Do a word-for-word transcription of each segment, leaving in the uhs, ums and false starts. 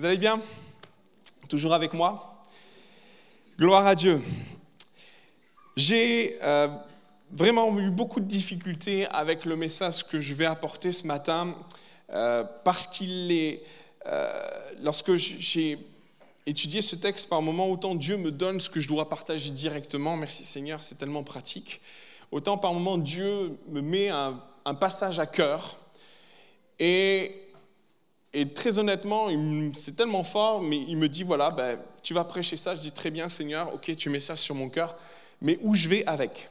Vous allez bien? Toujours avec moi? Gloire à Dieu. J'ai euh, vraiment eu beaucoup de difficultés avec le message que je vais apporter ce matin euh, parce qu'il est... Euh, lorsque j'ai étudié ce texte par moment, autant Dieu me donne ce que je dois partager directement, merci Seigneur, c'est tellement pratique, autant par moment Dieu me met un, un passage à cœur et... Et très honnêtement, c'est tellement fort, mais il me dit, voilà, ben, tu vas prêcher ça. Je dis, très bien, Seigneur, ok, tu mets ça sur mon cœur, mais où je vais avec?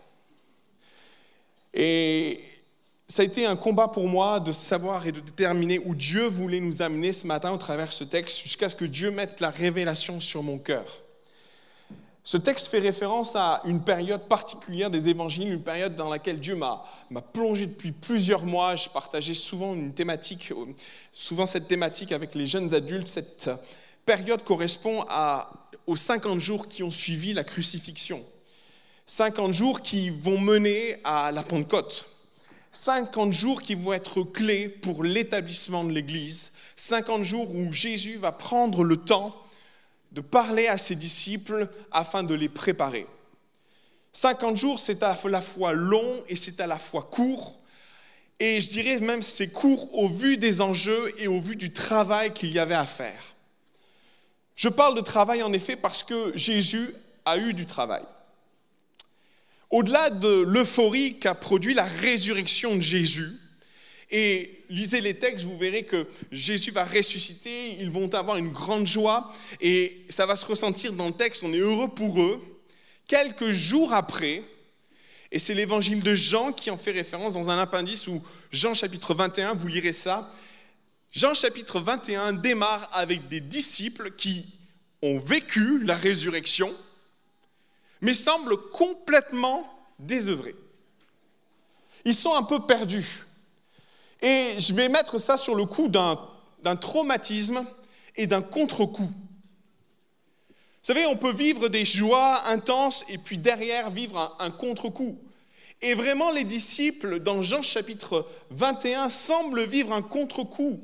Et ça a été un combat pour moi de savoir et de déterminer où Dieu voulait nous amener ce matin au travers de ce texte, jusqu'à ce que Dieu mette la révélation sur mon cœur. Ce texte fait référence à une période particulière des évangiles, une période dans laquelle Dieu m'a, m'a plongé depuis plusieurs mois. Je partageais souvent une thématique, souvent cette thématique avec les jeunes adultes. Cette période correspond à, aux cinquante jours qui ont suivi la crucifixion. cinquante jours qui vont mener à la Pentecôte. cinquante jours qui vont être clés pour l'établissement de l'Église. cinquante jours où Jésus va prendre le temps de parler à ses disciples afin de les préparer. cinquante jours, c'est à la fois long et c'est à la fois court. Et je dirais même c'est court au vu des enjeux et au vu du travail qu'il y avait à faire. Je parle de travail en effet parce que Jésus a eu du travail. Au-delà de l'euphorie qu'a produit la résurrection de Jésus, et lisez les textes, vous verrez que Jésus va ressusciter, ils vont avoir une grande joie et ça va se ressentir dans le texte, on est heureux pour eux. Quelques jours après, et c'est l'évangile de Jean qui en fait référence dans un appendice où Jean chapitre vingt et un, vous lirez ça. Jean chapitre vingt et un démarre avec des disciples qui ont vécu la résurrection, mais semblent complètement désœuvrés. Ils sont un peu perdus. Et je vais mettre ça sur le coup d'un, d'un traumatisme et d'un contre-coup. Vous savez, on peut vivre des joies intenses et puis derrière vivre un, un contre-coup. Et vraiment, les disciples, dans Jean chapitre vingt et un, semblent vivre un contre-coup.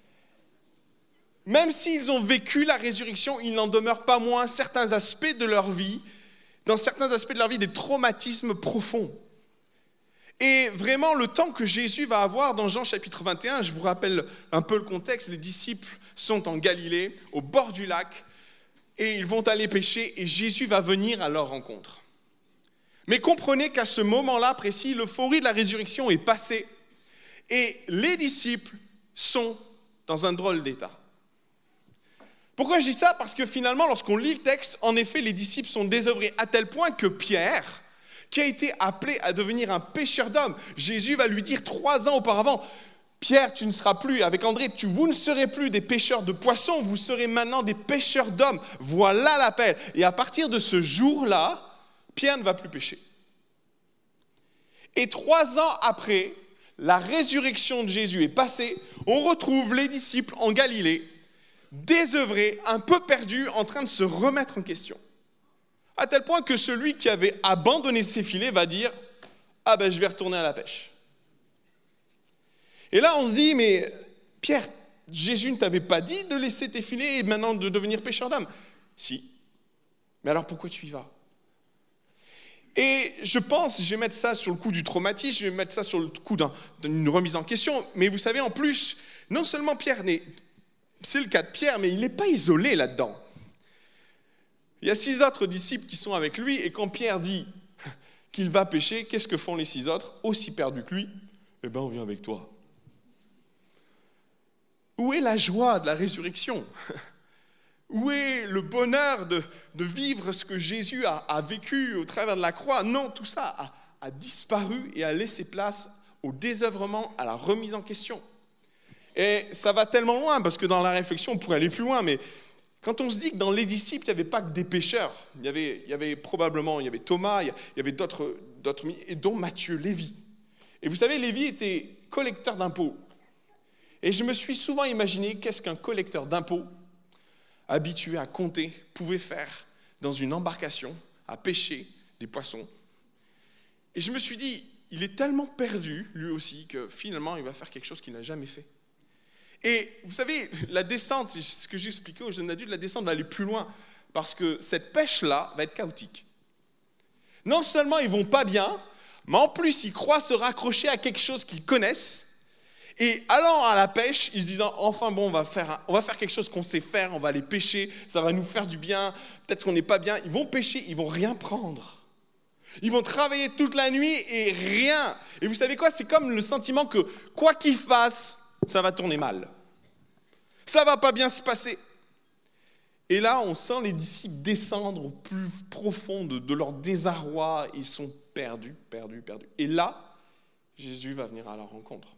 Même s'ils ont vécu la résurrection, il n'en demeure pas moins certains aspects de leur vie, dans certains aspects de leur vie, des traumatismes profonds. Et vraiment, le temps que Jésus va avoir dans Jean chapitre vingt et un, je vous rappelle un peu le contexte, les disciples sont en Galilée, au bord du lac, et ils vont aller pêcher, et Jésus va venir à leur rencontre. Mais comprenez qu'à ce moment-là précis, l'euphorie de la résurrection est passée, et les disciples sont dans un drôle d'état. Pourquoi je dis ça? Parce que finalement, lorsqu'on lit le texte, en effet, les disciples sont désœuvrés à tel point que Pierre, qui a été appelé à devenir un pêcheur d'hommes. Jésus va lui dire trois ans auparavant, « Pierre, tu ne seras plus, avec André, tu, vous ne serez plus des pêcheurs de poissons, vous serez maintenant des pêcheurs d'hommes. Voilà l'appel. » Et à partir de ce jour-là, Pierre ne va plus pêcher. Et trois ans après, la résurrection de Jésus est passée, on retrouve les disciples en Galilée, désœuvrés, un peu perdus, en train de se remettre en question. À tel point que celui qui avait abandonné ses filets va dire « Ah ben je vais retourner à la pêche ». Et là on se dit « Mais Pierre, Jésus ne t'avait pas dit de laisser tes filets et maintenant de devenir pêcheur d'hommes ?» Si. Mais alors pourquoi tu y vas? Et je pense, je vais mettre ça sur le coup du traumatisme, je vais mettre ça sur le coup d'un, d'une remise en question. Mais vous savez, en plus, non seulement Pierre n'est... C'est le cas de Pierre, mais il n'est pas isolé là-dedans. Il y a six autres disciples qui sont avec lui, et quand Pierre dit qu'il va pêcher, qu'est-ce que font les six autres, aussi perdus que lui? Eh bien, on vient avec toi. Où est la joie de la résurrection? Où est le bonheur de, de vivre ce que Jésus a, a vécu au travers de la croix? Non, tout ça a, a disparu et a laissé place au désœuvrement, à la remise en question. Et ça va tellement loin, parce que dans la réflexion, on pourrait aller plus loin, mais quand on se dit que dans les disciples, il n'y avait pas que des pêcheurs, il y avait, il y avait probablement, il y avait Thomas, il y avait d'autres, d'autres, et dont Matthieu, Lévi. Et vous savez, Lévi était collecteur d'impôts. Et je me suis souvent imaginé qu'est-ce qu'un collecteur d'impôts, habitué à compter, pouvait faire dans une embarcation, à pêcher des poissons. Et je me suis dit, il est tellement perdu, lui aussi, que finalement, il va faire quelque chose qu'il n'a jamais fait. Et vous savez, la descente, c'est ce que j'ai expliqué aux jeunes adultes, la descente va aller plus loin, parce que cette pêche-là va être chaotique. Non seulement ils vont pas bien, mais en plus ils croient se raccrocher à quelque chose qu'ils connaissent, et allant à la pêche, ils se disent enfin bon, on va faire, un, on va faire quelque chose qu'on sait faire, on va aller pêcher, ça va nous faire du bien, peut-être qu'on n'est pas bien. Ils vont pêcher, ils vont rien prendre. Ils vont travailler toute la nuit et rien. Et vous savez quoi, c'est comme le sentiment que quoi qu'ils fassent, ça va tourner mal. Ça va pas bien se passer. Et là, on sent les disciples descendre au plus profond de, de leur désarroi. Ils sont perdus, perdus, perdus. Et là, Jésus va venir à leur rencontre.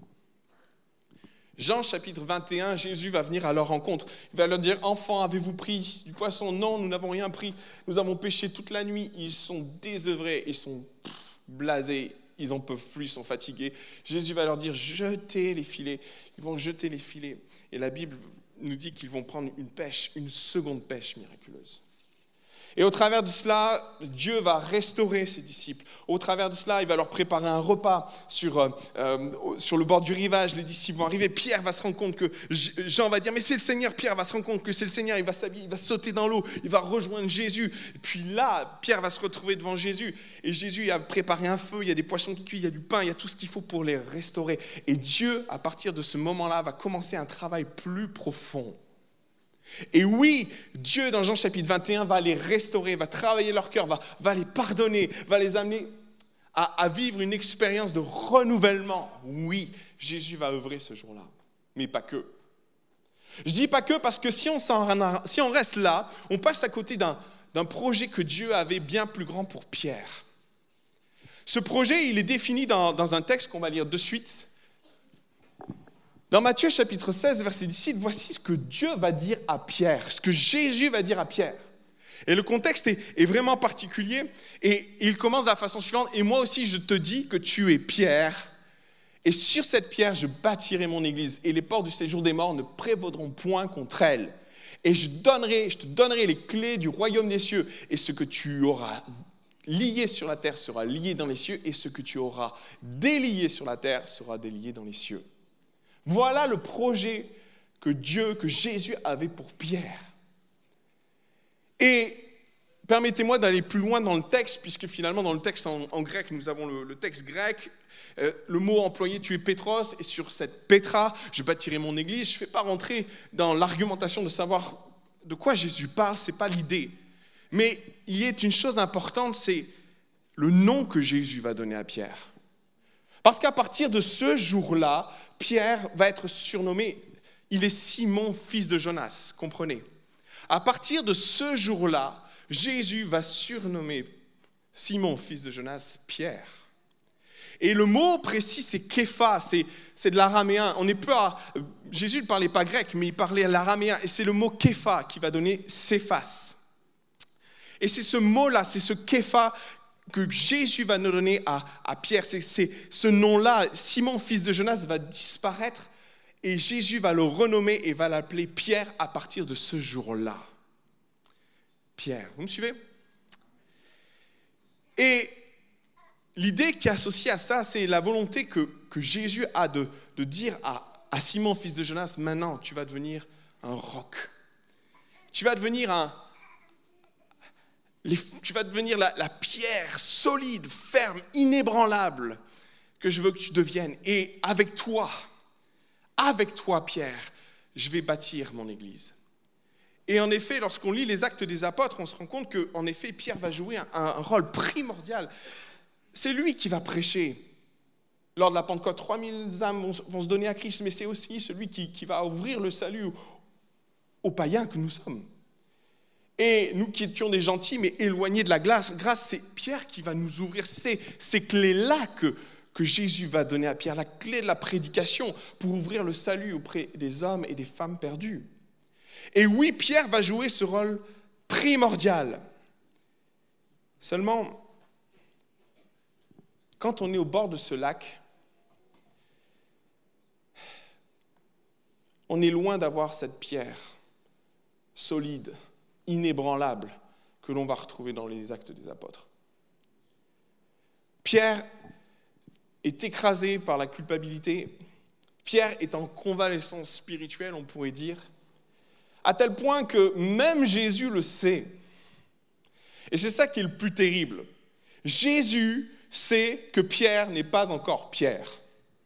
Jean chapitre vingt et un, Jésus va venir à leur rencontre. Il va leur dire, enfants, avez-vous pris du poisson? Non, nous n'avons rien pris. Nous avons pêché toute la nuit. Ils sont désœuvrés, ils sont blasés, ils n'en peuvent plus, ils sont fatigués. Jésus va leur dire, jetez les filets. Ils vont jeter les filets. Et la Bible nous dit qu'ils vont prendre une pêche, une seconde pêche miraculeuse. Et au travers de cela, Dieu va restaurer ses disciples. Au travers de cela, il va leur préparer un repas sur, euh, sur le bord du rivage. Les disciples vont arriver. Pierre va se rendre compte que Jean va dire, mais c'est le Seigneur. Pierre va se rendre compte que c'est le Seigneur. Il va s'habiller, il va sauter dans l'eau, il va rejoindre Jésus. Et puis là, Pierre va se retrouver devant Jésus. Et Jésus a préparé un feu, il y a des poissons qui cuisent, il y a du pain, il y a tout ce qu'il faut pour les restaurer. Et Dieu, à partir de ce moment-là, va commencer un travail plus profond. Et oui, Dieu, dans Jean chapitre vingt et un, va les restaurer, va travailler leur cœur, va, va les pardonner, va les amener à, à vivre une expérience de renouvellement. Oui, Jésus va œuvrer ce jour-là, mais pas que. Je dis pas que parce que si on, s'en, si on reste là, on passe à côté d'un, d'un projet que Dieu avait bien plus grand pour Pierre. Ce projet, il est défini dans, dans un texte qu'on va lire de suite. Dans Matthieu chapitre seize, verset dix-huit, voici ce que Dieu va dire à Pierre, ce que Jésus va dire à Pierre. Et le contexte est, est vraiment particulier, et il commence de la façon suivante, et moi aussi je te dis que tu es Pierre, et sur cette pierre je bâtirai mon église, et les portes du séjour des morts ne prévaudront point contre elle. Et je, donnerai, je te donnerai les clés du royaume des cieux, et ce que tu auras lié sur la terre sera lié dans les cieux, et ce que tu auras délié sur la terre sera délié dans les cieux. Voilà le projet que Dieu, que Jésus avait pour Pierre. Et permettez-moi d'aller plus loin dans le texte, puisque finalement dans le texte en, en grec, nous avons le, le texte grec, euh, le mot employé, tu es Pétros, et sur cette Pétra, je bâtirai mon église. Je ne vais pas rentrer dans l'argumentation de savoir de quoi Jésus parle, ce n'est pas l'idée. Mais il y a une chose importante, c'est le nom que Jésus va donner à Pierre. Parce qu'à partir de ce jour-là, Pierre va être surnommé, il est Simon, fils de Jonas, comprenez. À partir de ce jour-là, Jésus va surnommer Simon, fils de Jonas, Pierre. Et le mot précis, c'est Képha, c'est, c'est de l'araméen. On est peu à, Jésus ne parlait pas grec, mais il parlait à l'araméen. Et c'est le mot Képha qui va donner Céphas. Et c'est ce mot-là, c'est ce Képha que Jésus va nous donner à, à Pierre. C'est, c'est ce nom-là, Simon, fils de Jonas, va disparaître et Jésus va le renommer et va l'appeler Pierre à partir de ce jour-là. Pierre, vous me suivez? Et l'idée qui est associée à ça, c'est la volonté que, que Jésus a de, de dire à, à Simon, fils de Jonas, maintenant tu vas devenir un roc. Tu vas devenir un Les, tu vas devenir la, la pierre solide, ferme, inébranlable que je veux que tu deviennes. Et avec toi, avec toi, Pierre, je vais bâtir mon église. Et en effet, lorsqu'on lit les Actes des Apôtres, on se rend compte qu'en effet, Pierre va jouer un, un rôle primordial. C'est lui qui va prêcher. Lors de la Pentecôte, trois mille âmes vont, vont se donner à Christ, mais c'est aussi celui qui, qui va ouvrir le salut aux, aux païens que nous sommes. Et nous qui étions des gentils, mais éloignés de la grâce, grâce, c'est Pierre qui va nous ouvrir ces, ces clés-là que, que Jésus va donner à Pierre, la clé de la prédication pour ouvrir le salut auprès des hommes et des femmes perdus. Et oui, Pierre va jouer ce rôle primordial. Seulement, quand on est au bord de ce lac, on est loin d'avoir cette pierre solide, inébranlable, que l'on va retrouver dans les Actes des Apôtres. Pierre est écrasé par la culpabilité Pierre est en convalescence spirituelle, on pourrait dire, à tel point que même Jésus le sait. Et c'est ça qui est le plus terrible. Jésus sait que Pierre n'est pas encore Pierre. Ok ?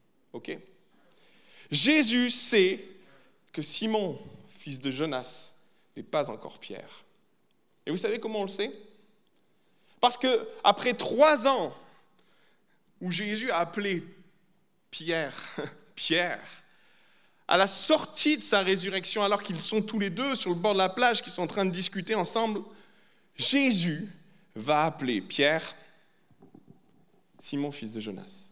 Jésus sait que Simon, fils de Jonas, n'est pas encore Pierre. Et vous savez comment on le sait ? Parce qu'après trois ans où Jésus a appelé Pierre, Pierre, à la sortie de sa résurrection, alors qu'ils sont tous les deux sur le bord de la plage, qu'ils sont en train de discuter ensemble, Jésus va appeler Pierre, Simon, fils de Jonas.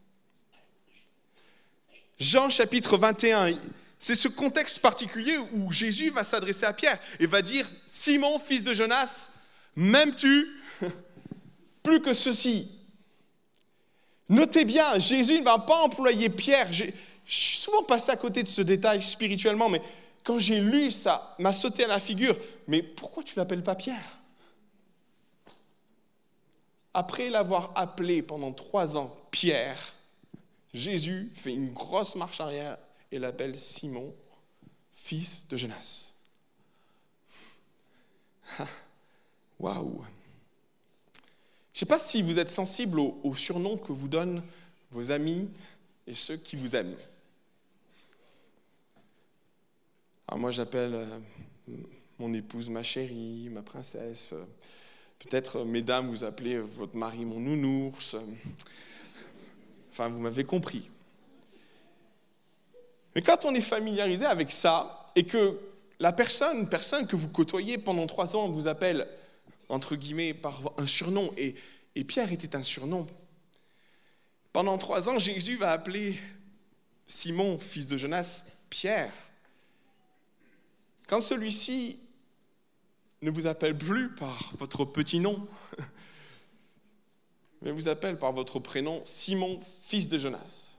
Jean chapitre vingt et un, c'est ce contexte particulier où Jésus va s'adresser à Pierre et va dire « Simon, fils de Jonas, m'aimes-tu plus que ceci ?» Notez bien, Jésus ne va pas employer Pierre. Je, je suis souvent passé à côté de ce détail spirituellement, mais quand j'ai lu ça, m'a sauté à la figure. Mais pourquoi tu ne l'appelles pas Pierre ? Après l'avoir appelé pendant trois ans Pierre, Jésus fait une grosse marche arrière et l'appelle Simon, fils de Jonas. Waouh! Je ne sais pas si vous êtes sensible aux, aux surnoms que vous donnent vos amis et ceux qui vous aiment. Alors moi, j'appelle euh, mon épouse ma chérie, ma princesse. Peut-être, mesdames, vous appelez votre mari mon nounours. Enfin, vous m'avez compris. Mais quand on est familiarisé avec ça et que la personne, personne que vous côtoyez pendant trois ans vous appelle, entre guillemets, par un surnom, et, et Pierre était un surnom. Pendant trois ans, Jésus va appeler Simon, fils de Jonas, Pierre. Quand celui-ci ne vous appelle plus par votre petit nom, mais vous appelle par votre prénom, Simon, fils de Jonas.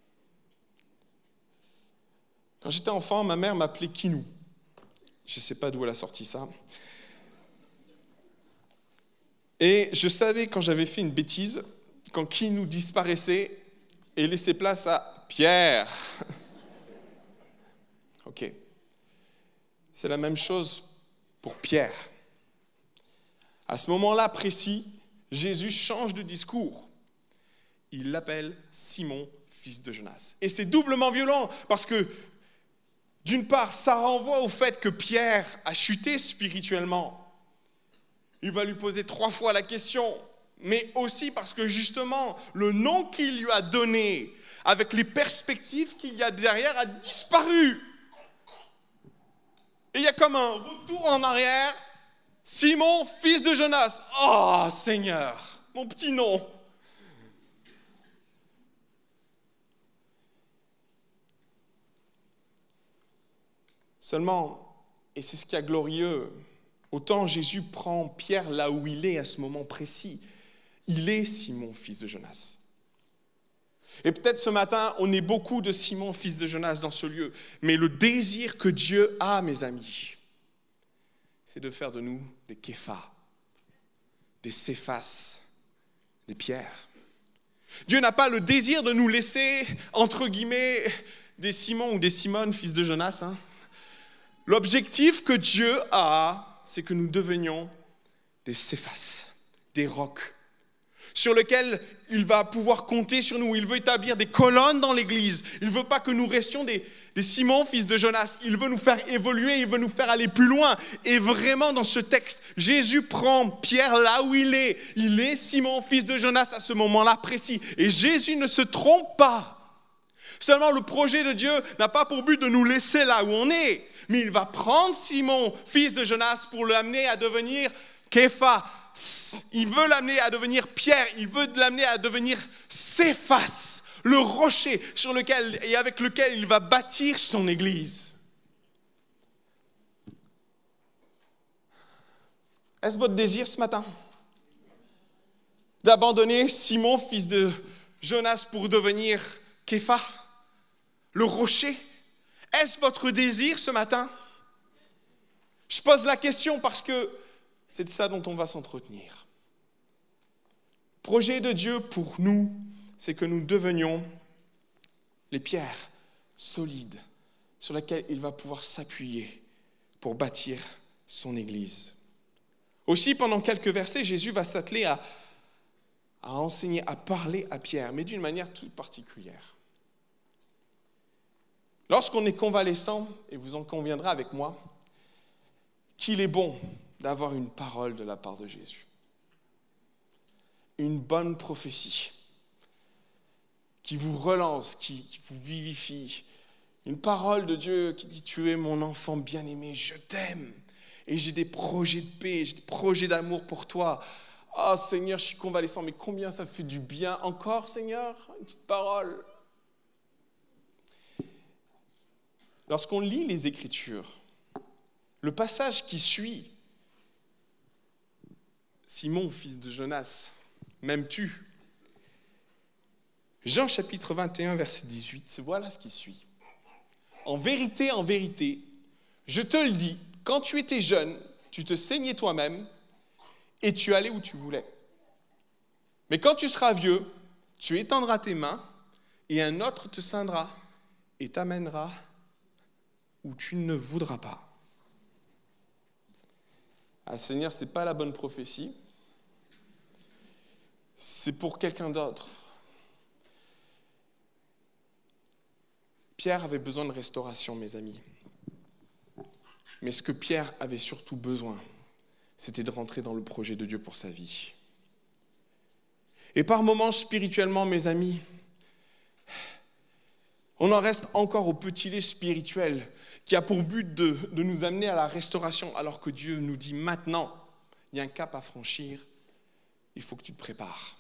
Quand j'étais enfant, ma mère m'appelait Kinou. Je ne sais pas d'où elle a sorti ça. Et je savais quand j'avais fait une bêtise, quand Kinou disparaissait et laissait place à Pierre. Ok. C'est la même chose pour Pierre. À ce moment-là précis, Jésus change de discours. Il l'appelle Simon, fils de Jonas. Et c'est doublement violent parce que, d'une part, ça renvoie au fait que Pierre a chuté spirituellement. Il va lui poser trois fois la question, mais aussi parce que justement, le nom qu'il lui a donné, avec les perspectives qu'il y a derrière, a disparu. Et il y a comme un retour en arrière. Simon, fils de Jonas. Oh, Seigneur, mon petit nom. Seulement, et c'est ce qui est glorieux, autant Jésus prend Pierre là où il est à ce moment précis. Il est Simon, fils de Jonas. Et peut-être ce matin, on est beaucoup de Simon, fils de Jonas dans ce lieu. Mais le désir que Dieu a, mes amis, c'est de faire de nous des Képhas, des Céphas, des pierres. Dieu n'a pas le désir de nous laisser, entre guillemets, des Simon ou des Simone, fils de Jonas. Hein. L'objectif que Dieu a, c'est que nous devenions des Céphas, des rocs, sur lesquels il va pouvoir compter sur nous. Il veut établir des colonnes dans l'Église. Il ne veut pas que nous restions des, des Simon, fils de Jonas. Il veut nous faire évoluer, il veut nous faire aller plus loin. Et vraiment, dans ce texte, Jésus prend Pierre là où il est. Il est Simon, fils de Jonas, à ce moment-là précis. Et Jésus ne se trompe pas. Seulement, le projet de Dieu n'a pas pour but de nous laisser là où on est. Mais il va prendre Simon, fils de Jonas, pour l'amener à devenir Képha. Il veut l'amener à devenir Pierre, il veut l'amener à devenir Céphas, le rocher sur lequel et avec lequel il va bâtir son Église. Est-ce votre désir ce matin d'abandonner Simon, fils de Jonas, pour devenir Képha, le rocher? Est-ce votre désir ce matin? Je pose la question parce que c'est de ça dont on va s'entretenir. Le projet de Dieu pour nous, c'est que nous devenions les pierres, solide sur laquelle il va pouvoir s'appuyer pour bâtir son Église. Aussi, pendant quelques versets, Jésus va s'atteler à, à enseigner, à parler à Pierre, mais d'une manière toute particulière. Lorsqu'on est convalescent, et vous en conviendrez avec moi, qu'il est bon d'avoir une parole de la part de Jésus. Une bonne prophétie qui vous relance, qui vous vivifie. Une parole de Dieu qui dit « Tu es mon enfant bien-aimé, je t'aime. Et j'ai des projets de paix, j'ai des projets d'amour pour toi. Oh Seigneur, je suis convalescent, mais combien ça fait du bien encore, Seigneur? Une petite parole. » Lorsqu'on lit les Écritures, le passage qui suit, Simon, fils de Jonas, m'aimes-tu? Jean chapitre vingt et un, verset dix-huit, voilà ce qui suit. En vérité, en vérité, je te le dis, quand tu étais jeune, tu te saignais toi-même et tu allais où tu voulais. Mais quand tu seras vieux, tu étendras tes mains et un autre te ceindra et t'amènera où tu ne voudras pas. Ah Seigneur, ce n'est pas la bonne prophétie. C'est pour quelqu'un d'autre. Pierre avait besoin de restauration, mes amis. Mais ce que Pierre avait surtout besoin, c'était de rentrer dans le projet de Dieu pour sa vie. Et par moments, spirituellement, mes amis, on en reste encore au petit lait spirituel qui a pour but de, de nous amener à la restauration, alors que Dieu nous dit maintenant, il y a un cap à franchir, il faut que tu te prépares.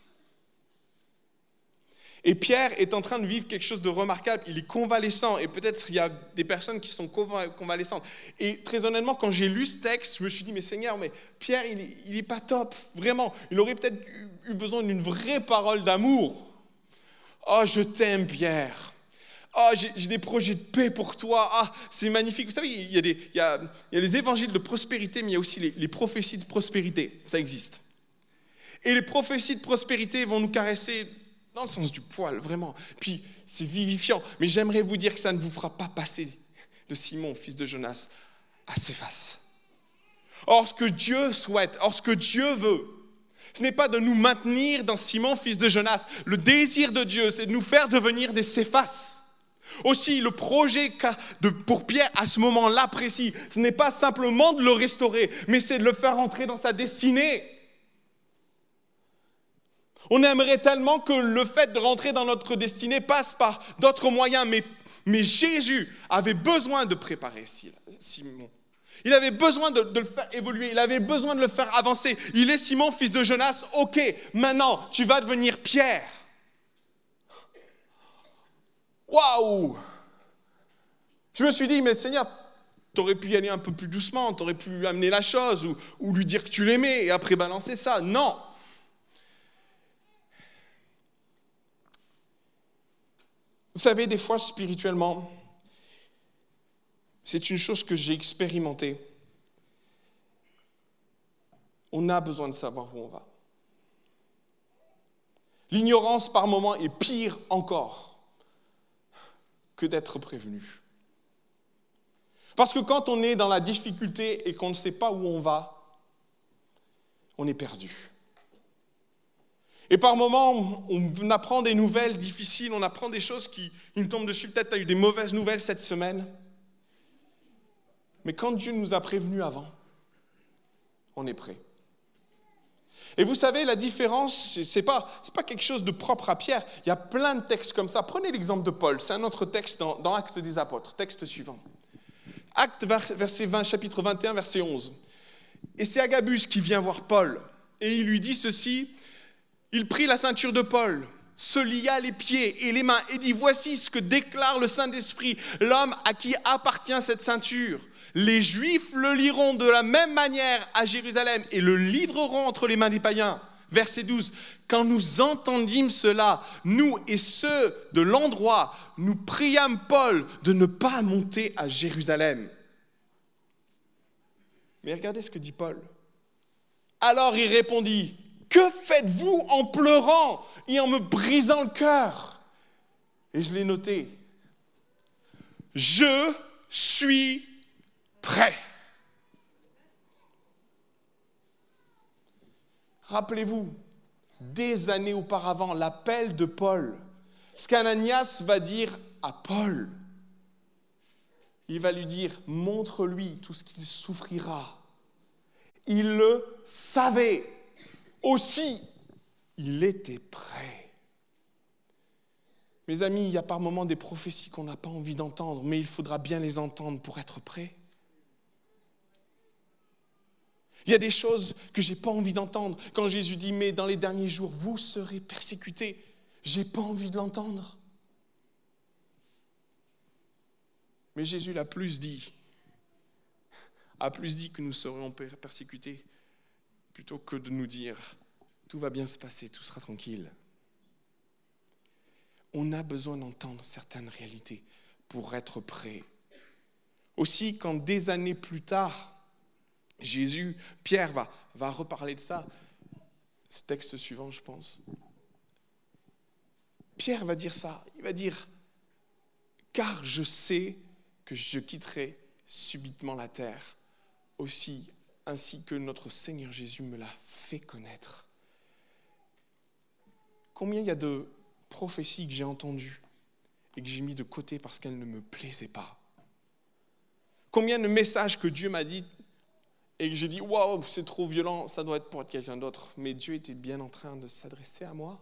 Et Pierre est en train de vivre quelque chose de remarquable. Il est convalescent et peut-être il y a des personnes qui sont convalescentes. Et très honnêtement, quand j'ai lu ce texte, je me suis dit, mais Seigneur, mais Pierre, il n'est pas top, vraiment. Il aurait peut-être eu, eu besoin d'une vraie parole d'amour. Oh, je t'aime, Pierre. Oh, j'ai, j'ai des projets de paix pour toi. Ah, c'est magnifique. Vous savez, il y a, des, il y a, il y a les évangiles de prospérité, mais il y a aussi les, les prophéties de prospérité. Ça existe. Et les prophéties de prospérité vont nous caresser dans le sens du poil, vraiment. Puis, c'est vivifiant. Mais j'aimerais vous dire que ça ne vous fera pas passer de Simon, fils de Jonas, à Céphas. Or, ce que Dieu souhaite, or, ce que Dieu veut, ce n'est pas de nous maintenir dans Simon, fils de Jonas. Le désir de Dieu, c'est de nous faire devenir des Céphas. Aussi, le projet de, pour Pierre, à ce moment-là précis, ce n'est pas simplement de le restaurer, mais c'est de le faire entrer dans sa destinée. On aimerait tellement que le fait de rentrer dans notre destinée passe par d'autres moyens, mais, mais Jésus avait besoin de préparer Simon. Il avait besoin de, de le faire évoluer, il avait besoin de le faire avancer. Il est Simon, fils de Jonas, ok, maintenant tu vas devenir Pierre. Waouh! Je me suis dit, mais Seigneur, tu aurais pu y aller un peu plus doucement, tu aurais pu amener la chose ou, ou lui dire que tu l'aimais et après balancer ça. Non! Vous savez, des fois, spirituellement, c'est une chose que j'ai expérimentée. On a besoin de savoir où on va. L'ignorance, par moments, est pire encore que d'être prévenu. Parce que quand on est dans la difficulté et qu'on ne sait pas où on va, on est perdu. Et par moments, on apprend des nouvelles difficiles, on apprend des choses qui nous tombent dessus. Peut-être tu as eu des mauvaises nouvelles cette semaine. Mais quand Dieu nous a prévenus avant, on est prêt. Et vous savez, la différence, ce n'est pas, c'est pas quelque chose de propre à Pierre. Il y a plein de textes comme ça. Prenez l'exemple de Paul. C'est un autre texte dans, dans Actes des Apôtres. Texte suivant. Actes, verset vingt, chapitre vingt et un, verset onze. Et c'est Agabus qui vient voir Paul. Et il lui dit ceci. Il prit la ceinture de Paul, se lia les pieds et les mains et dit « Voici ce que déclare le Saint-Esprit, l'homme à qui appartient cette ceinture. Les Juifs le liront de la même manière à Jérusalem et le livreront entre les mains des païens. » Verset douze. « Quand nous entendîmes cela, nous et ceux de l'endroit, nous priâmes Paul de ne pas monter à Jérusalem. » Mais regardez ce que dit Paul. Alors il répondit « Que faites-vous en pleurant et en me brisant le cœur ?» Et je l'ai noté. je suis prêt. Rappelez-vous, des années auparavant, l'appel de Paul, ce qu'Ananias va dire à Paul, il va lui dire, montre-lui tout ce qu'il souffrira. Il le savait. Aussi, il était prêt. Mes amis, il y a par moments des prophéties qu'on n'a pas envie d'entendre, mais il faudra bien les entendre pour être prêt. Il y a des choses que je n'ai pas envie d'entendre. Quand Jésus dit, mais dans les derniers jours, vous serez persécutés, je n'ai pas envie de l'entendre. Mais Jésus l'a plus dit, a plus dit que nous serions persécutés, plutôt que de nous dire, tout va bien se passer, tout sera tranquille. On a besoin d'entendre certaines réalités pour être prêt. Aussi, quand des années plus tard, Jésus, Pierre va, va reparler de ça, ce texte suivant, je pense. Pierre va dire ça, il va dire, car je sais que je quitterai subitement la terre, aussi ainsi que notre Seigneur Jésus me l'a fait connaître. Combien il y a de prophéties que j'ai entendues et que j'ai mis de côté parce qu'elles ne me plaisaient pas? Combien de messages que Dieu m'a dit et que j'ai dit, waouh, c'est trop violent, ça doit être pour quelqu'un d'autre. Mais Dieu était bien en train de s'adresser à moi.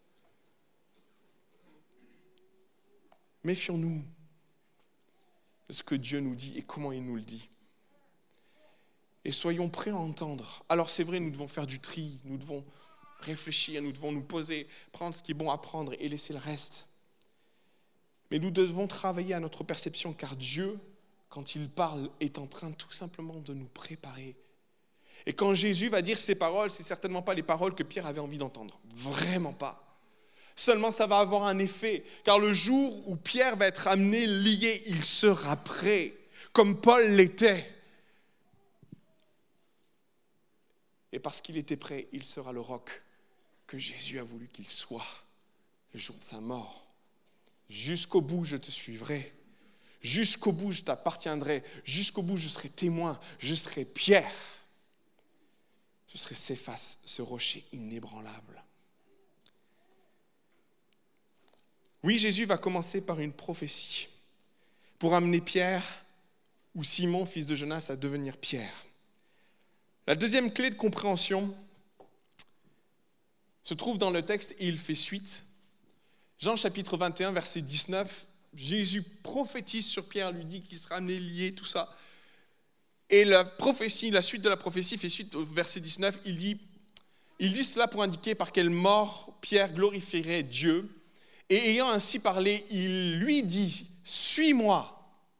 Méfions-nous de ce que Dieu nous dit et comment il nous le dit. Et soyons prêts à entendre. Alors c'est vrai, nous devons faire du tri, nous devons réfléchir, nous devons nous poser, prendre ce qui est bon à prendre et laisser le reste. Mais nous devons travailler à notre perception, car Dieu, quand il parle, est en train tout simplement de nous préparer. Et quand Jésus va dire ces paroles, ce n'est certainement pas les paroles que Pierre avait envie d'entendre. Vraiment pas. Seulement, ça va avoir un effet, car le jour où Pierre va être amené lié, il sera prêt, comme Paul l'était. Et parce qu'il était prêt, il sera le roc que Jésus a voulu qu'il soit le jour de sa mort. Jusqu'au bout, je te suivrai. Jusqu'au bout, je t'appartiendrai. Jusqu'au bout, je serai témoin. Je serai Pierre. Je serai Céphas, ce rocher inébranlable. Oui, Jésus va commencer par une prophétie pour amener Pierre ou Simon, fils de Jonas, à devenir Pierre. La deuxième clé de compréhension se trouve dans le texte et il fait suite. Jean chapitre vingt et un, verset dix-neuf, Jésus prophétise sur Pierre, lui dit qu'il sera amené lié, tout ça. Et la prophétie, la suite de la prophétie fait suite au verset dix-neuf, il dit, il dit cela pour indiquer par quelle mort Pierre glorifierait Dieu. Et ayant ainsi parlé, il lui dit, suis-moi.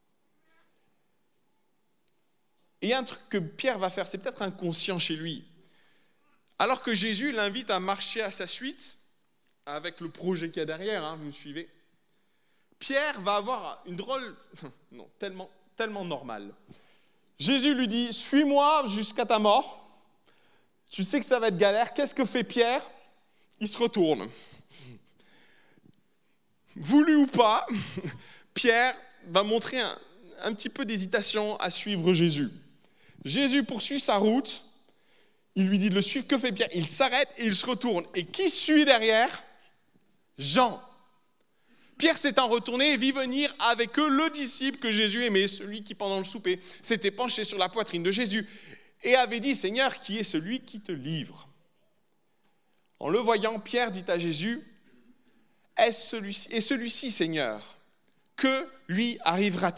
Et il y a un truc que Pierre va faire, c'est peut-être inconscient chez lui. Alors que Jésus l'invite à marcher à sa suite, avec le projet qu'il y a derrière, hein, vous me suivez, Pierre va avoir une drôle, non, tellement, tellement normale. Jésus lui dit, suis-moi jusqu'à ta mort. Tu sais que ça va être galère. Qu'est-ce que fait Pierre? Il se retourne. Voulu ou pas, Pierre va montrer un, un petit peu d'hésitation à suivre Jésus. Jésus poursuit sa route. Il lui dit de le suivre. Que fait Pierre? Il s'arrête et il se retourne. Et qui suit derrière? Jean. Pierre s'étant retourné et vit venir avec eux le disciple que Jésus aimait, celui qui, pendant le souper, s'était penché sur la poitrine de Jésus et avait dit, « Seigneur, qui est celui qui te livre ?» En le voyant, Pierre dit à Jésus, « Est-ce celui-ci, et celui-ci, Seigneur, que lui arrivera-t-il »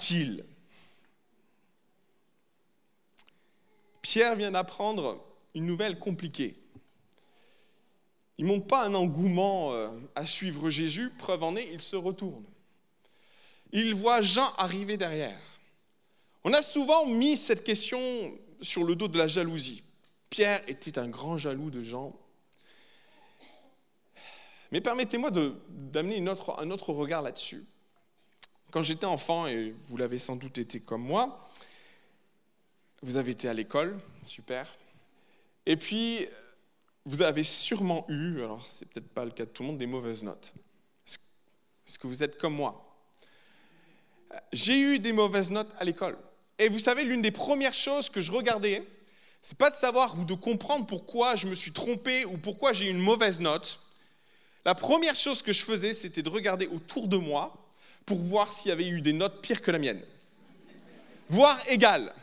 Pierre vient d'apprendre une nouvelle compliquée. Il ne montre pas un engouement à suivre Jésus, preuve en est, il se retourne. Il voit Jean arriver derrière. On a souvent mis cette question sur le dos de la jalousie. Pierre était un grand jaloux de Jean. Mais permettez-moi de, d'amener une autre, un autre regard là-dessus. Quand j'étais enfant, et vous l'avez sans doute été comme moi, vous avez été à l'école, super. Et puis, vous avez sûrement eu, alors c'est peut-être pas le cas de tout le monde, des mauvaises notes. Est-ce que vous êtes comme moi? J'ai eu des mauvaises notes à l'école. Et vous savez, l'une des premières choses que je regardais, c'est pas de savoir ou de comprendre pourquoi je me suis trompé ou pourquoi j'ai eu une mauvaise note. La première chose que je faisais, c'était de regarder autour de moi pour voir s'il y avait eu des notes pires que la mienne. Voire égales.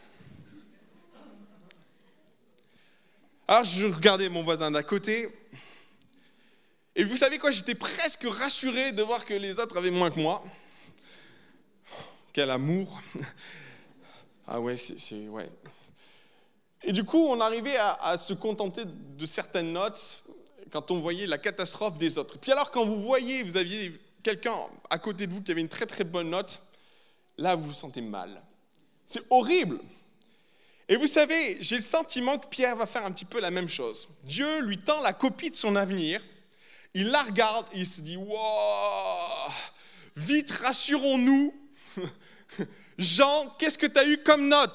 Alors, je regardais mon voisin d'à côté. Et vous savez quoi, j'étais presque rassuré de voir que les autres avaient moins que moi. Quel amour. Ah ouais, c'est... c'est ouais. Et du coup, on arrivait à, à se contenter de certaines notes quand on voyait la catastrophe des autres. Et puis alors, quand vous voyez, vous aviez quelqu'un à côté de vous qui avait une très très bonne note, là, vous vous sentez mal. C'est horrible. Et vous savez, j'ai le sentiment que Pierre va faire un petit peu la même chose. Dieu lui tend la copie de son avenir, il la regarde et il se dit « Wow, vite, rassurons-nous. Jean, qu'est-ce que tu as eu comme note ?»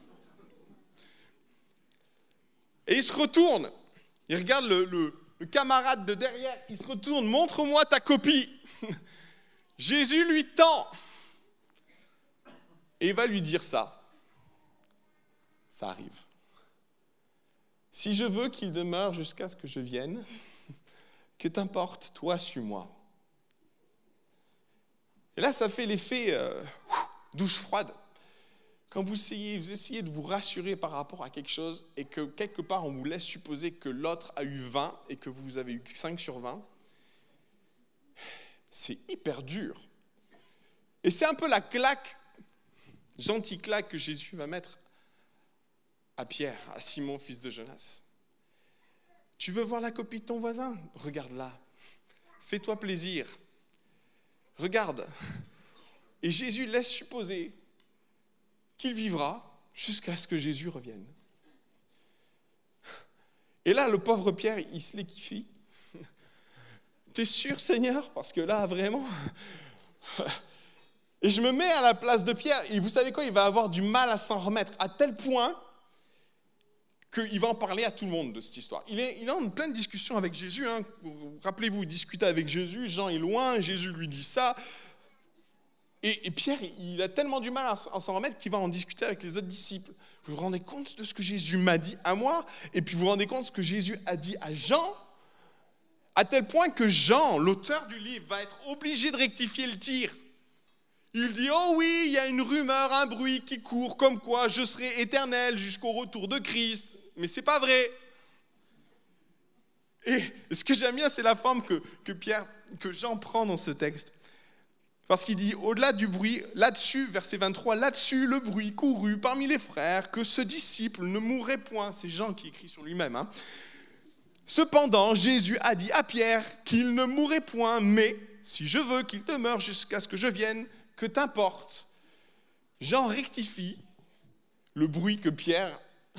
Et il se retourne, il regarde le, le, le camarade de derrière, il se retourne, montre-moi ta copie. Jésus lui tend. Et il va lui dire ça. Ça arrive. Si je veux qu'il demeure jusqu'à ce que je vienne, que t'importe, toi, suis-moi. Et là, ça fait l'effet euh, douche froide. Quand vous essayez, vous essayez de vous rassurer par rapport à quelque chose et que quelque part on vous laisse supposer que l'autre a eu vingt et que vous avez eu cinq sur vingt, c'est hyper dur. Et c'est un peu la claque, gentille claque que Jésus va mettre à Pierre, à Simon, fils de Jonas. Tu veux voir la copie de ton voisin ? Regarde-la. Fais-toi plaisir. Regarde. Et Jésus laisse supposer qu'il vivra jusqu'à ce que Jésus revienne. Et là, le pauvre Pierre, il se l'équifie. T'es sûr, Seigneur ? Parce que là, vraiment... Et je me mets à la place de Pierre, et vous savez quoi ? Il va avoir du mal à s'en remettre, à tel point qu'il va en parler à tout le monde de cette histoire. Il est, il est en pleine discussion avec Jésus. Hein. Rappelez-vous, il discutait avec Jésus, Jean est loin, Jésus lui dit ça. Et, et Pierre, il a tellement du mal à s'en remettre qu'il va en discuter avec les autres disciples. Vous vous rendez compte de ce que Jésus m'a dit à moi ? Et puis vous vous rendez compte de ce que Jésus a dit à Jean ? À tel point que Jean, l'auteur du livre, va être obligé de rectifier le tir. Il dit « Oh oui, il y a une rumeur, un bruit qui court, comme quoi je serai éternel jusqu'au retour de Christ. » Mais ce n'est pas vrai. Et ce que j'aime bien, c'est la forme que, que, Pierre, que Jean prend dans ce texte. Parce qu'il dit, au-delà du bruit, là-dessus, verset vingt-trois, là-dessus, le bruit courut parmi les frères que ce disciple ne mourrait point. C'est Jean qui écrit sur lui-même. Hein. Cependant, Jésus a dit à Pierre qu'il ne mourrait point, mais si je veux qu'il demeure jusqu'à ce que je vienne, que t'importe. Jean rectifie le bruit que Pierre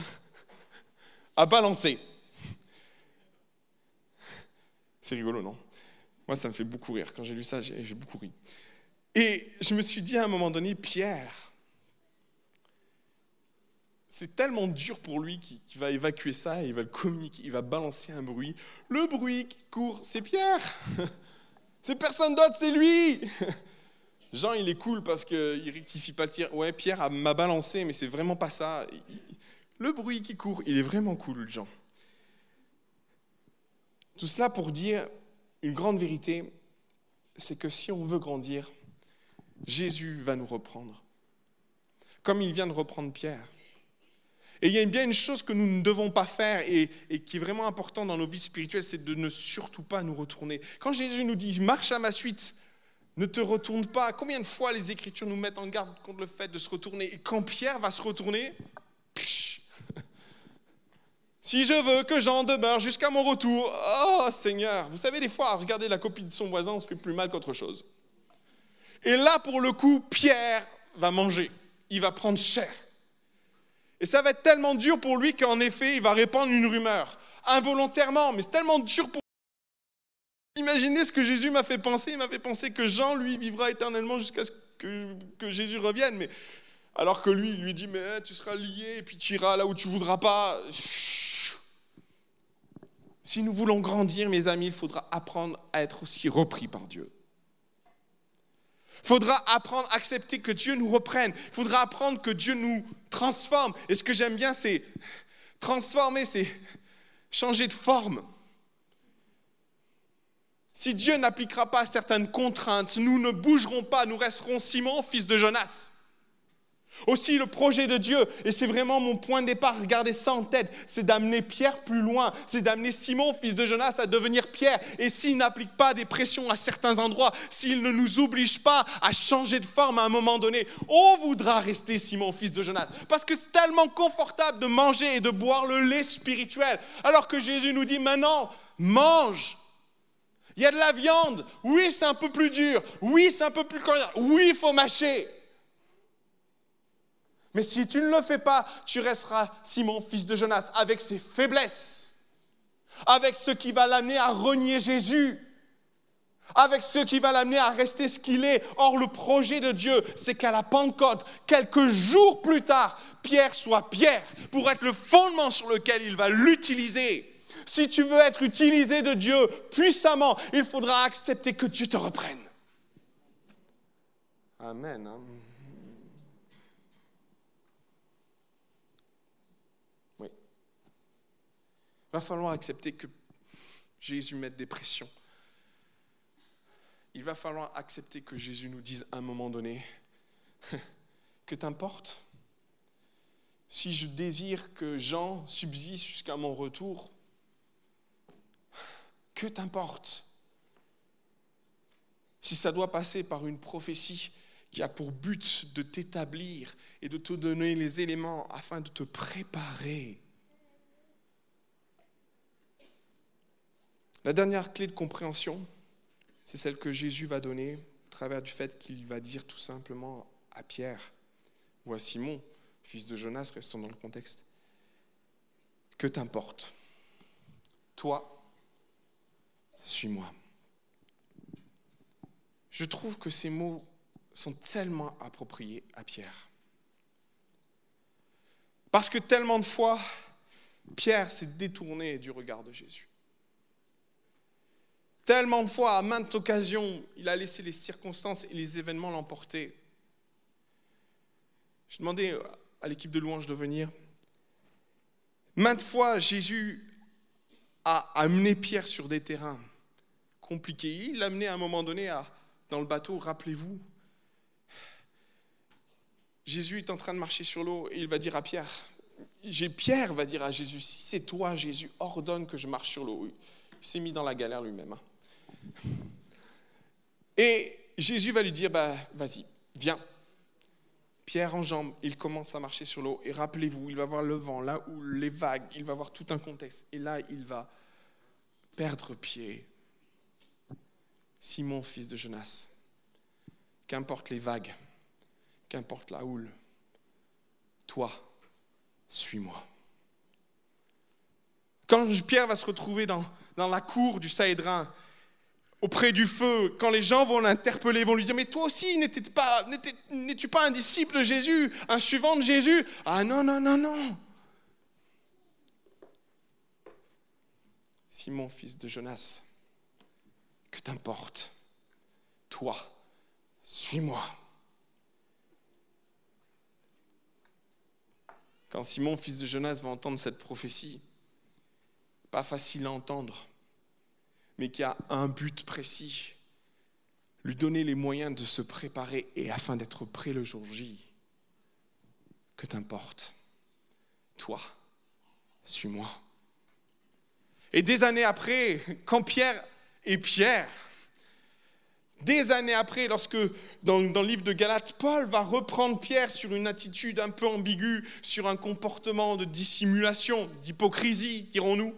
a balancé. C'est rigolo, non ? Moi, ça me fait beaucoup rire. Quand j'ai lu ça, j'ai, j'ai beaucoup ri. Et je me suis dit à un moment donné, Pierre, c'est tellement dur pour lui qu'il, qu'il va évacuer ça, et il va le communiquer, il va balancer un bruit. Le bruit qui court, c'est Pierre. C'est personne d'autre, c'est lui. Jean, il est cool parce qu'il ne rectifie pas le tir. Ouais, Pierre m'a balancé, mais c'est vraiment pas ça. Le bruit qui court, il est vraiment cool, Jean. Tout cela pour dire une grande vérité, c'est que si on veut grandir, Jésus va nous reprendre, comme il vient de reprendre Pierre. Et il y a bien une chose que nous ne devons pas faire et, et qui est vraiment important dans nos vies spirituelles, c'est de ne surtout pas nous retourner. Quand Jésus nous dit « marche à ma suite », ne te retourne pas. Combien de fois les Écritures nous mettent en garde contre le fait de se retourner ? Et quand Pierre va se retourner, psh, si je veux que Jean demeure jusqu'à mon retour, oh Seigneur, vous savez, des fois, à regarder la copie de son voisin, on se fait plus mal qu'autre chose. Et là, pour le coup, Pierre va manger. Il va prendre cher. Et ça va être tellement dur pour lui qu'en effet, il va répandre une rumeur. Involontairement, mais c'est tellement dur pour lui. Imaginez ce que Jésus m'a fait penser. Il m'a fait penser que Jean, lui, vivra éternellement jusqu'à ce que, que Jésus revienne. Mais, alors que lui, il lui dit, mais tu seras lié et puis tu iras là où tu ne voudras pas. Si nous voulons grandir, mes amis, il faudra apprendre à être aussi repris par Dieu. Il faudra apprendre à accepter que Dieu nous reprenne. Il faudra apprendre que Dieu nous transforme. Et ce que j'aime bien, c'est transformer, c'est changer de forme. Si Dieu n'appliquera pas certaines contraintes, nous ne bougerons pas, nous resterons Simon, fils de Jonas. Aussi le projet de Dieu, et c'est vraiment mon point de départ, regardez ça en tête, c'est d'amener Pierre plus loin, c'est d'amener Simon, fils de Jonas, à devenir Pierre. Et s'il n'applique pas des pressions à certains endroits, s'il ne nous oblige pas à changer de forme à un moment donné, on voudra rester Simon, fils de Jonas. Parce que c'est tellement confortable de manger et de boire le lait spirituel, alors que Jésus nous dit maintenant, mange. Il y a de la viande, oui c'est un peu plus dur, oui c'est un peu plus coriace, oui il faut mâcher. Mais si tu ne le fais pas, tu resteras Simon, fils de Jonas, avec ses faiblesses, avec ce qui va l'amener à renier Jésus, avec ce qui va l'amener à rester ce qu'il est. Or, le projet de Dieu, c'est qu'à la Pentecôte, quelques jours plus tard, Pierre soit Pierre, pour être le fondement sur lequel il va l'utiliser. Si tu veux être utilisé de Dieu puissamment, il faudra accepter que Dieu te reprenne. Amen. Hein? Oui. Il va falloir accepter que Jésus mette des pressions. Il va falloir accepter que Jésus nous dise à un moment donné, que t'importe si je désire que Jean subsiste jusqu'à mon retour, que t'importe si ça doit passer par une prophétie qui a pour but de t'établir et de te donner les éléments afin de te préparer. La dernière clé de compréhension, c'est celle que Jésus va donner au travers du fait qu'il va dire tout simplement à Pierre ou à Simon, fils de Jonas, restons dans le contexte, que t'importe, toi, suis-moi. Je trouve que ces mots sont tellement appropriés à Pierre. Parce que tellement de fois, Pierre s'est détourné du regard de Jésus. Tellement de fois, à maintes occasions, il a laissé les circonstances et les événements l'emporter. J'ai demandé à l'équipe de louange de venir. Maintes fois, Jésus a amené Pierre sur des terrains compliqués. Il l'a amené à un moment donné à, dans le bateau, rappelez-vous. Jésus est en train de marcher sur l'eau et il va dire à Pierre, j'ai, Pierre va dire à Jésus, si c'est toi, Jésus, ordonne que je marche sur l'eau. Il s'est mis dans la galère lui-même. Hein. Et Jésus va lui dire, bah, vas-y, viens. Pierre en jambes, il commence à marcher sur l'eau. Et rappelez-vous, il va voir le vent, là où les vagues, il va voir tout un contexte. Et là, il va perdre pied. Simon, fils de Jonas, qu'importe les vagues, qu'importe la houle, toi, suis-moi. Quand Pierre va se retrouver dans, dans la cour du Sanhédrin, auprès du feu, quand les gens vont l'interpeller, vont lui dire « Mais toi aussi, n'étais pas, n'étais, n'es-tu pas un disciple de Jésus, un suivant de Jésus ?» Ah non, non, non, non. Simon, fils de Jonas, que t'importe, toi, suis-moi. Quand Simon, fils de Jonas, va entendre cette prophétie, pas facile à entendre, mais qui a un but précis, lui donner les moyens de se préparer et afin d'être prêt le jour J. Que t'importe, toi, suis-moi. Et des années après, quand Pierre est Pierre, des années après, lorsque dans, dans le livre de Galates, Paul va reprendre Pierre sur une attitude un peu ambiguë, sur un comportement de dissimulation, d'hypocrisie, dirons-nous.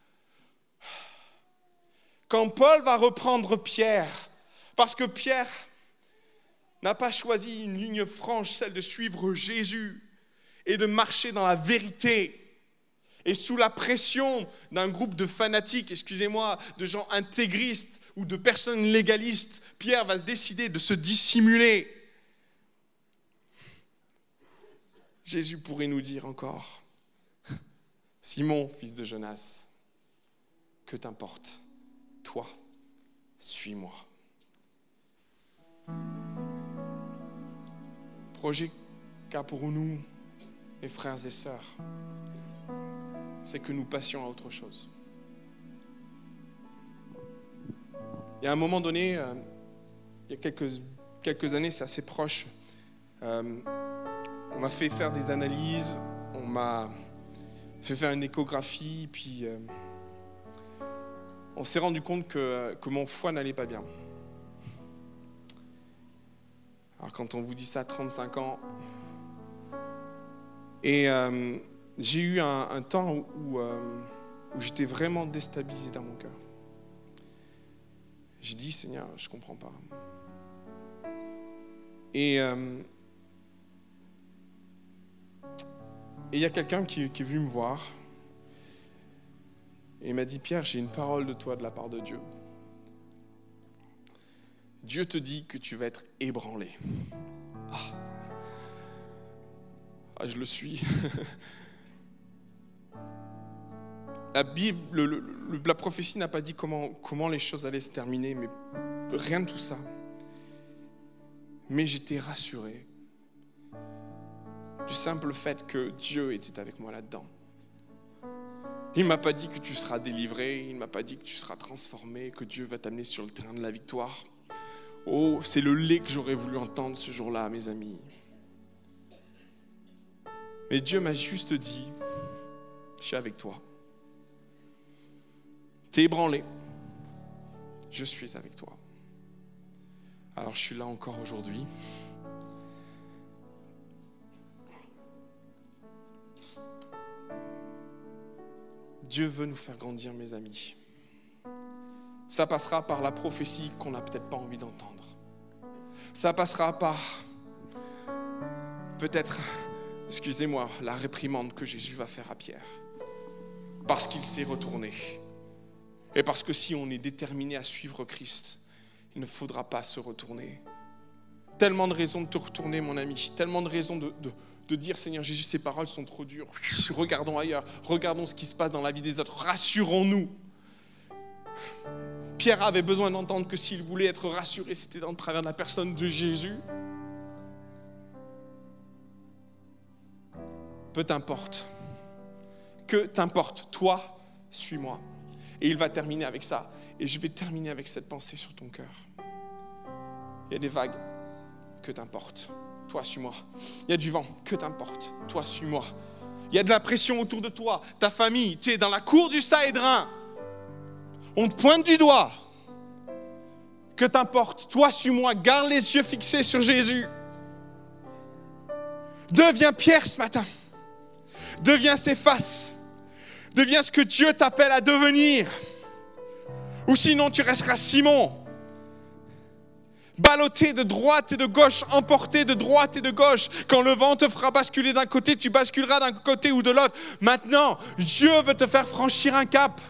Quand Paul va reprendre Pierre, parce que Pierre n'a pas choisi une ligne franche, celle de suivre Jésus et de marcher dans la vérité, et sous la pression d'un groupe de fanatiques, excusez-moi, de gens intégristes ou de personnes légalistes, Pierre va décider de se dissimuler. Jésus pourrait nous dire encore, Simon, fils de Jonas, que t'importe ? Toi, suis-moi. projet qu'a pour nous, mes frères et sœurs, c'est que nous passions à autre chose. Il y a un moment donné, euh, il y a quelques, quelques années, c'est assez proche, euh, on m'a fait faire des analyses, on m'a fait faire une échographie, puis euh, on s'est rendu compte que, que mon foie n'allait pas bien. Alors quand on vous dit ça, trente-cinq ans, et euh, j'ai eu un, un temps où, où, euh, où j'étais vraiment déstabilisé dans mon cœur. J'ai dit, Seigneur, je ne comprends pas. Et euh, et il y a quelqu'un qui, qui est venu me voir et il m'a dit, Pierre, j'ai une parole de toi de la part de Dieu. Dieu te dit que tu vas être ébranlé. Ah, ah je le suis. La Bible, le, le, la prophétie n'a pas dit comment, comment les choses allaient se terminer, mais rien de tout ça. Mais j'étais rassuré du simple fait que Dieu était avec moi là-dedans. Il ne m'a pas dit que tu seras délivré, il ne m'a pas dit que tu seras transformé, que Dieu va t'amener sur le terrain de la victoire. Oh, c'est le lait que j'aurais voulu entendre ce jour-là, mes amis. Mais Dieu m'a juste dit, je suis avec toi. T'es ébranlé, je suis avec toi. Alors je suis là encore aujourd'hui. Dieu veut nous faire grandir, mes amis. Ça passera par la prophétie qu'on n'a peut-être pas envie d'entendre. Ça passera par, peut-être, excusez-moi, la réprimande que Jésus va faire à Pierre. Parce qu'il s'est retourné. Et parce que si on est déterminé à suivre Christ, il ne faudra pas se retourner. Tellement de raisons de te retourner, mon ami. Tellement de raisons de, de, de dire, Seigneur Jésus, ces paroles sont trop dures. Regardons ailleurs. Regardons ce qui se passe dans la vie des autres. Rassurons-nous. Pierre avait besoin d'entendre que s'il voulait être rassuré, c'était dans le travers de la personne de Jésus. Peu t'importe. Que t'importe. Toi, suis-moi. Et il va terminer avec ça. Et je vais terminer avec cette pensée sur ton cœur. Il y a des vagues. Que t'importe. Toi, suis-moi. Il y a du vent. Que t'importe. Toi, suis-moi. Il y a de la pression autour de toi. Ta famille. Tu es dans la cour du Sahédrin. On te pointe du doigt. Que t'importe. Toi, suis-moi. Garde les yeux fixés sur Jésus. Deviens Pierre ce matin. Deviens Céphas. Deviens ce que Dieu t'appelle à devenir. Ou sinon, tu resteras Simon. Ballotté de droite et de gauche, emporté de droite et de gauche. Quand le vent te fera basculer d'un côté, tu basculeras d'un côté ou de l'autre. Maintenant, Dieu veut te faire franchir un cap.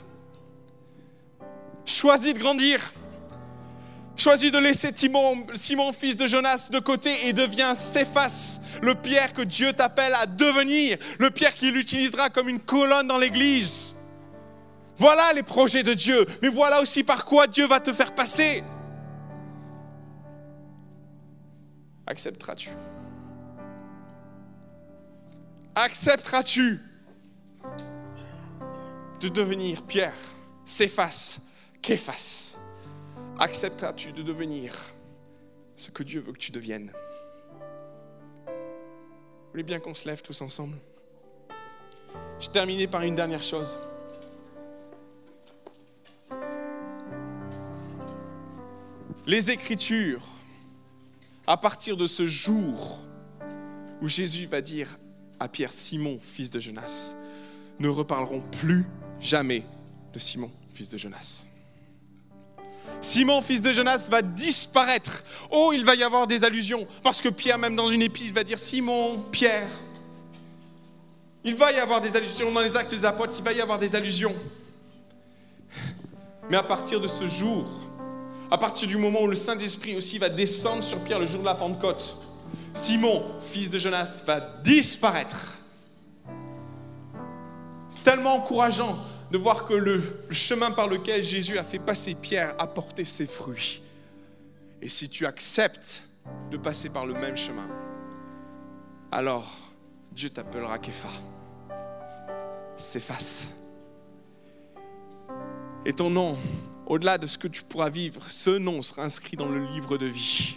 Choisis de grandir. Choisis de laisser Simon, Simon, fils de Jonas, de côté et deviens Céphas, le Pierre que Dieu t'appelle à devenir, le Pierre qu'il utilisera comme une colonne dans l'église. Voilà les projets de Dieu, mais voilà aussi par quoi Dieu va te faire passer. Accepteras-tu? Accepteras-tu de devenir Pierre, Céphas, Képhas? Accepteras-tu de devenir ce que Dieu veut que tu deviennes? Vous voulez bien qu'on se lève tous ensemble? Je terminerai par une dernière chose. Les Écritures, à partir de ce jour où Jésus va dire à Pierre, Simon, fils de Jonas, ne reparleront plus jamais de Simon, fils de Jonas. Simon, fils de Jonas, va disparaître. Oh, il va y avoir des allusions. Parce que Pierre, même dans une épître, va dire Simon, Pierre. Il va y avoir des allusions dans les Actes des Apôtres, il va y avoir des allusions. Mais à partir de ce jour, à partir du moment où le Saint-Esprit aussi va descendre sur Pierre le jour de la Pentecôte, Simon, fils de Jonas, va disparaître. C'est tellement encourageant de voir que le, le chemin par lequel Jésus a fait passer Pierre a porté ses fruits. Et si tu acceptes de passer par le même chemin, alors Dieu t'appellera Képha. S'efface. Et ton nom, au-delà de ce que tu pourras vivre, ce nom sera inscrit dans le livre de vie.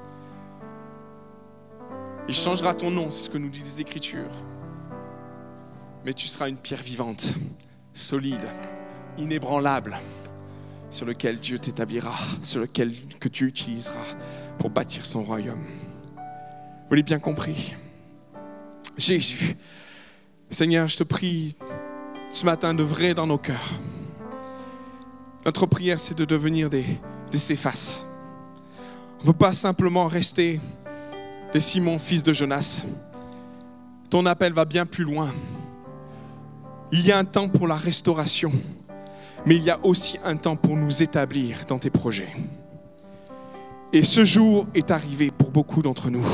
Il changera ton nom, c'est ce que nous disent les Écritures. Mais tu seras une pierre vivante, solide, inébranlable, sur lequel Dieu t'établira, sur lequel que tu utiliseras pour bâtir son royaume. Vous l'avez bien compris? Jésus, Seigneur, je te prie ce matin de vrai dans nos cœurs. Notre prière, c'est de devenir des, des Céphas. On ne veut pas simplement rester des Simon, fils de Jonas. Ton appel va bien plus loin. Il y a un temps pour la restauration, mais il y a aussi un temps pour nous établir dans tes projets. Et ce jour est arrivé pour beaucoup d'entre nous.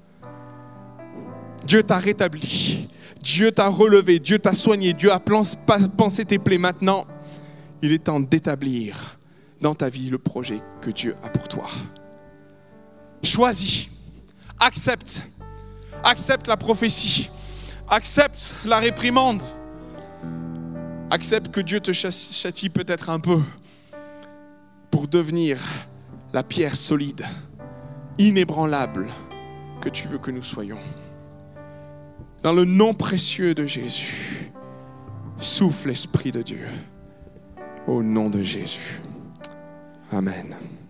Dieu t'a rétabli, Dieu t'a relevé, Dieu t'a soigné, Dieu a pansé tes plaies. Maintenant, il est temps d'établir dans ta vie le projet que Dieu a pour toi. Choisis, accepte, accepte la prophétie, accepte la réprimande, accepte que Dieu te châtie peut-être un peu pour devenir la pierre solide, inébranlable que tu veux que nous soyons. Dans le nom précieux de Jésus, souffle l'Esprit de Dieu. Au nom de Jésus. Amen.